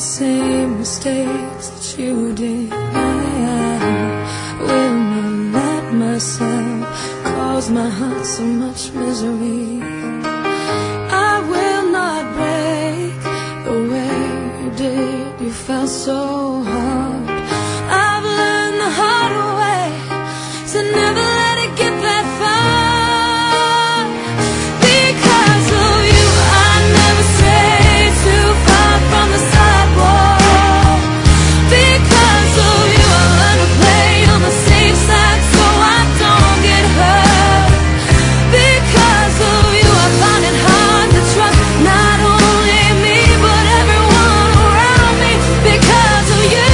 same mistakes that you did. I will not let myself cause my heart so much misery. I will not break the way you did. You felt so hard. I've learned the hard way to never let it get that far. Because of you, I never strayed too far from the sidewalk. Because of you, I learned to play on the safe side so I don't get hurt. Because of you, I find it hard to trust not only me but everyone around me. Because of you,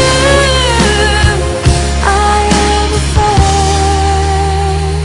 I am afraid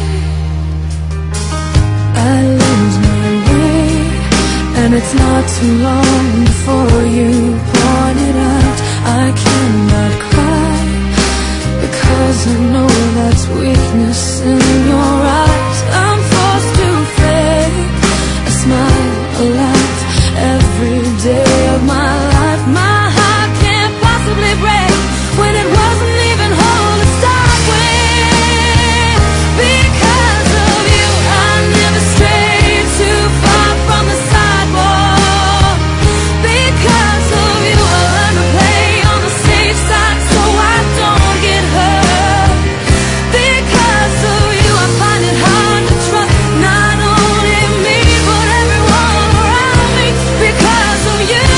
I lose my way, and it's not too long before you point it out. I cannot cry because I know that's weakness in your eyes. I'm forced to fake a smile, a laugh every day of my life. My heart can't possibly break when it wasn't even whole to start with. Because of you, I never strayed too far from the sidewalk. Because of you, I learned to play on the safe side so I don't get hurt. Because of you, I find it hard to trust not only me but everyone around me. Because of you,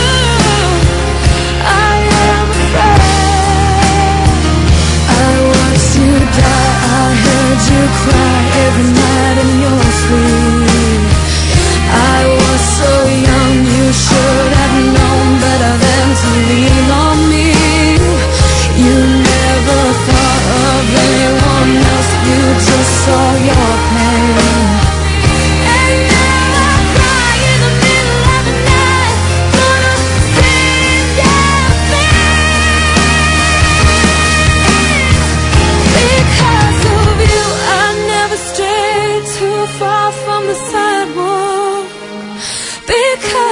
I am afraid. I watched you die, I heard you cry every night in your sleep. I was so young, you should have known better than to lean on me. You never thought of anyone else, you just saw your pain. And now I cry in the middle of the night, gonna stand and because of you, I never strayed too far from the sidewalk. Because